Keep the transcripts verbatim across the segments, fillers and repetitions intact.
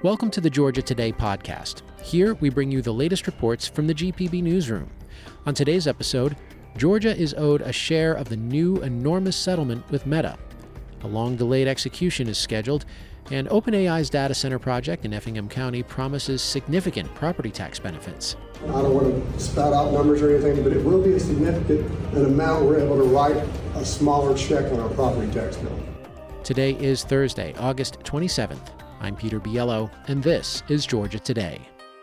Welcome to the Georgia Today podcast. Here we bring you the latest reports from the G P B newsroom. On today's episode, Georgia is owed a share of the new enormous settlement with Meta. A long-delayed execution is scheduled, and OpenAI's data center project in Effingham County promises significant property tax benefits. I don't want to spout out numbers or anything, but it will be a significant an amount we're able to write a smaller check on our property tax bill. Today is Thursday, August twenty-seventh. I'm Peter Biello, and this is Georgia Today.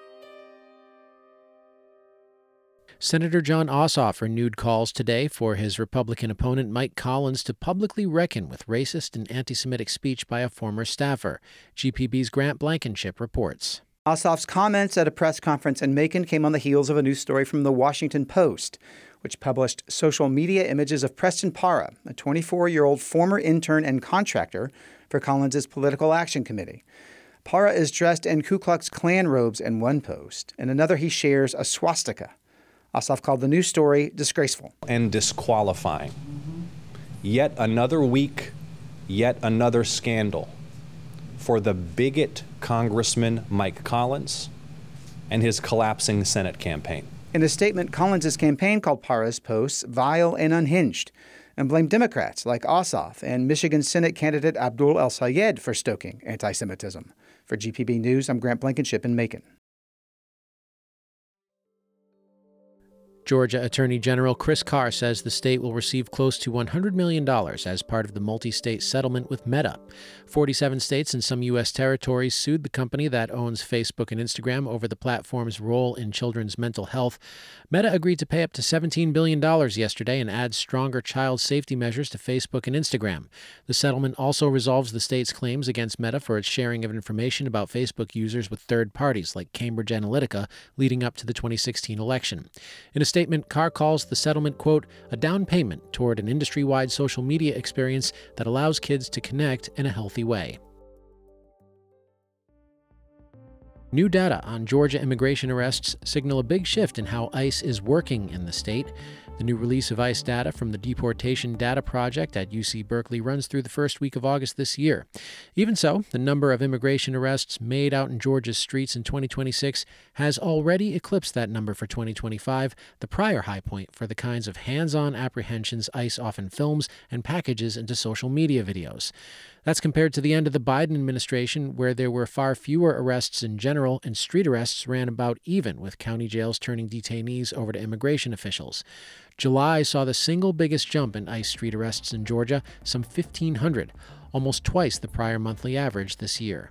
Senator Jon Ossoff renewed calls today for his Republican opponent Mike Collins to publicly reckon with racist and anti-Semitic speech by a former staffer. G P B's Grant Blankenship reports. Ossoff's comments at a press conference in Macon came on the heels of a news story from the Washington Post, which published social media images of Preston Para, a twenty-four-year-old former intern and contractor for Collins' Political Action Committee. Para is dressed in Ku Klux Klan robes in one post. In another, he shares a swastika. Ossoff called the news story disgraceful. And disqualifying. Yet another week, yet another scandal for the bigot Congressman Mike Collins and his collapsing Senate campaign. In a statement, Collins' campaign called Para's posts vile and unhinged and blamed Democrats like Ossoff and Michigan Senate candidate Abdul El-Sayed for stoking anti-Semitism. For G P B News, I'm Grant Blankenship in Macon. Georgia Attorney General Chris Carr says the state will receive close to one hundred million dollars as part of the multi-state settlement with Meta. forty-seven states and some U S territories sued the company that owns Facebook and Instagram over the platform's role in children's mental health. Meta agreed to pay up to seventeen billion dollars yesterday and adds stronger child safety measures to Facebook and Instagram. The settlement also resolves the state's claims against Meta for its sharing of information about Facebook users with third parties like Cambridge Analytica leading up to the twenty sixteen election. In a statement, Carr calls the settlement, quote, a down payment toward an industry-wide social media experience that allows kids to connect in a healthy way. New data on Georgia immigration arrests signal a big shift in how ICE is working in the state. The new release of ICE data from the Deportation Data Project at U C Berkeley runs through the first week of August this year. Even so, the number of immigration arrests made out in Georgia's streets in twenty twenty-six has already eclipsed that number for twenty twenty-five, the prior high point for the kinds of hands-on apprehensions ICE often films and packages into social media videos. That's compared to the end of the Biden administration, where there were far fewer arrests in general and street arrests ran about even, with county jails turning detainees over to immigration officials. July saw the single biggest jump in ICE street arrests in Georgia, some fifteen hundred, almost twice the prior monthly average this year.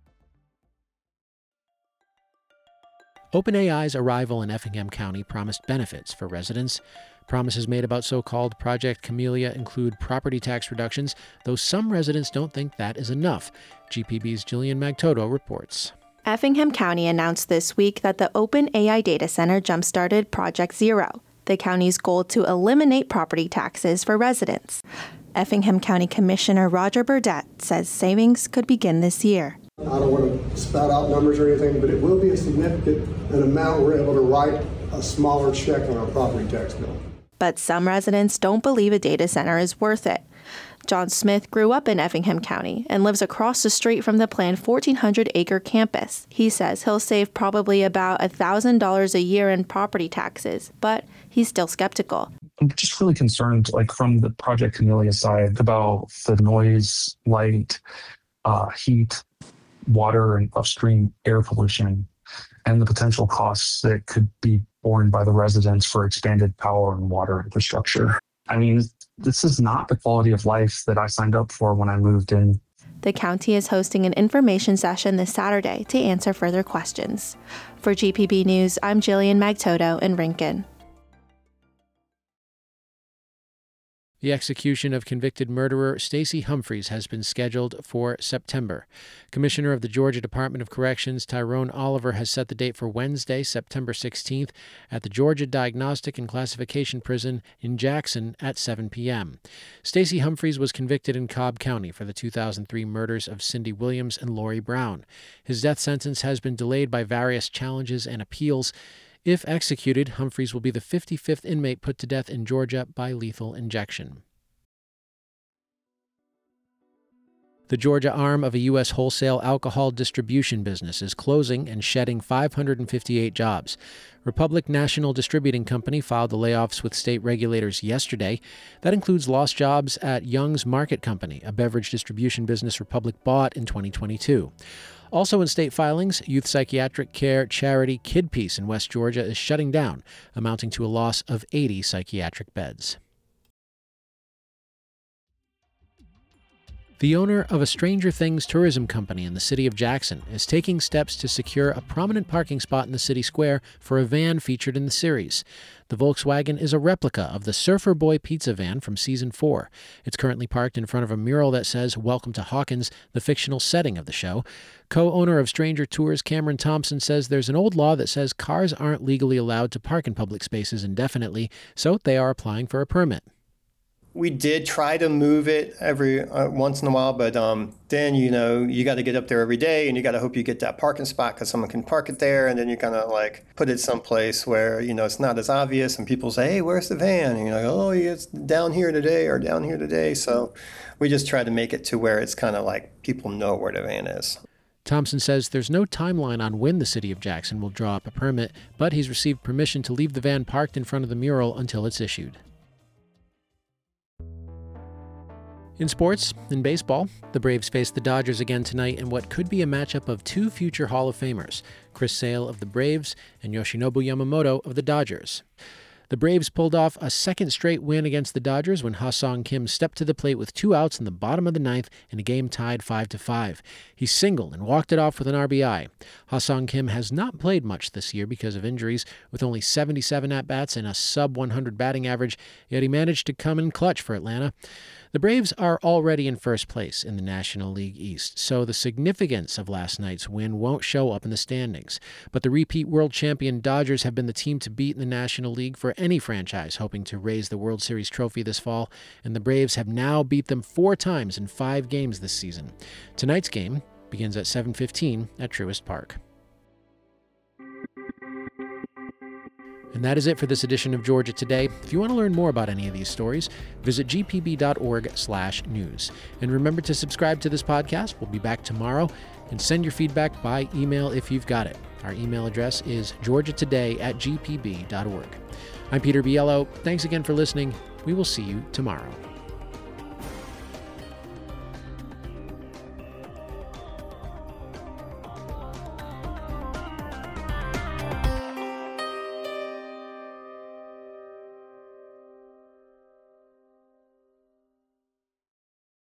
OpenAI's arrival in Effingham County promised benefits for residents. Promises made about so-called Project Camellia include property tax reductions, though some residents don't think that is enough. G P B's Jillian Magtoto reports. Effingham County announced this week that the OpenAI data center jump-started Project Zero, the county's goal to eliminate property taxes for residents. Effingham County Commissioner Roger Burdett says savings could begin this year. I don't want to spout out numbers or anything, but it will be a significant an amount we're able to write a smaller check on our property tax bill. But some residents don't believe a data center is worth it. John Smith grew up in Effingham County and lives across the street from the planned fourteen hundred acre campus. He says he'll save probably about one thousand dollars a year in property taxes, but he's still skeptical. I'm just really concerned, like from the Project Camellia side, about the noise, light, uh, heat, water, and upstream air pollution, and the potential costs that could be borne by the residents for expanded power and water infrastructure. I mean, this is not the quality of life that I signed up for when I moved in. The county is hosting an information session this Saturday to answer further questions. For G P B News, I'm Jillian Magtoto in Rincon. The execution of convicted murderer Stacey Humphreys has been scheduled for September. Commissioner of the Georgia Department of Corrections Tyrone Oliver has set the date for Wednesday, September sixteenth, at the Georgia Diagnostic and Classification Prison in Jackson at seven p.m. Stacey Humphreys was convicted in Cobb County for the two thousand three murders of Cindy Williams and Lori Brown. His death sentence has been delayed by various challenges and appeals. If executed, Humphreys will be the fifty-fifth inmate put to death in Georgia by lethal injection. The Georgia arm of a U S wholesale alcohol distribution business is closing and shedding five hundred fifty-eight jobs. Republic National Distributing Company filed the layoffs with state regulators yesterday. That includes lost jobs at Young's Market Company, a beverage distribution business Republic bought in twenty twenty-two. Also in state filings, youth psychiatric care charity Kid Peace in West Georgia is shutting down, amounting to a loss of eighty psychiatric beds. The owner of a Stranger Things tourism company in the city of Jackson is taking steps to secure a prominent parking spot in the city square for a van featured in the series. The Volkswagen is a replica of the Surfer Boy pizza van from season four. It's currently parked in front of a mural that says, "Welcome to Hawkins," the fictional setting of the show. Co-owner of Stranger Tours, Cameron Thompson, says there's an old law that says cars aren't legally allowed to park in public spaces indefinitely, so they are applying for a permit. We did try to move it every uh, once in a while, but um, then, you know, you got to get up there every day and you got to hope you get that parking spot because someone can park it there. And then you kind of like put it someplace where, you know, it's not as obvious and people say, "Hey, where's the van?" And you're like, "Oh, it's down here today or down here today." So we just try to make it to where it's kind of like people know where the van is. Thompson says there's no timeline on when the city of Jackson will draw up a permit, but he's received permission to leave the van parked in front of the mural until it's issued. In sports, in baseball, the Braves face the Dodgers again tonight in what could be a matchup of two future Hall of Famers, Chris Sale of the Braves and Yoshinobu Yamamoto of the Dodgers. The Braves pulled off a second straight win against the Dodgers when Ha-Sung Kim stepped to the plate with two outs in the bottom of the ninth in a game tied five to five. He singled and walked it off with an R B I. Ha-Sung Kim has not played much this year because of injuries, with only seventy-seven at-bats and a sub one hundred batting average, yet he managed to come in clutch for Atlanta. The Braves are already in first place in the National League East, so the significance of last night's win won't show up in the standings. But the repeat world champion Dodgers have been the team to beat in the National League for any franchise hoping to raise the World Series trophy this fall, and the Braves have now beat them four times in five games this season. Tonight's game begins at seven fifteen at Truist Park. And that is it for this edition of Georgia Today. If you want to learn more about any of these stories, visit g p b dot org slash news. And remember to subscribe to this podcast. We'll be back tomorrow. And send your feedback by email if you've got it. Our email address is georgia today at g p b dot org. I'm Peter Biello. Thanks again for listening. We will see you tomorrow.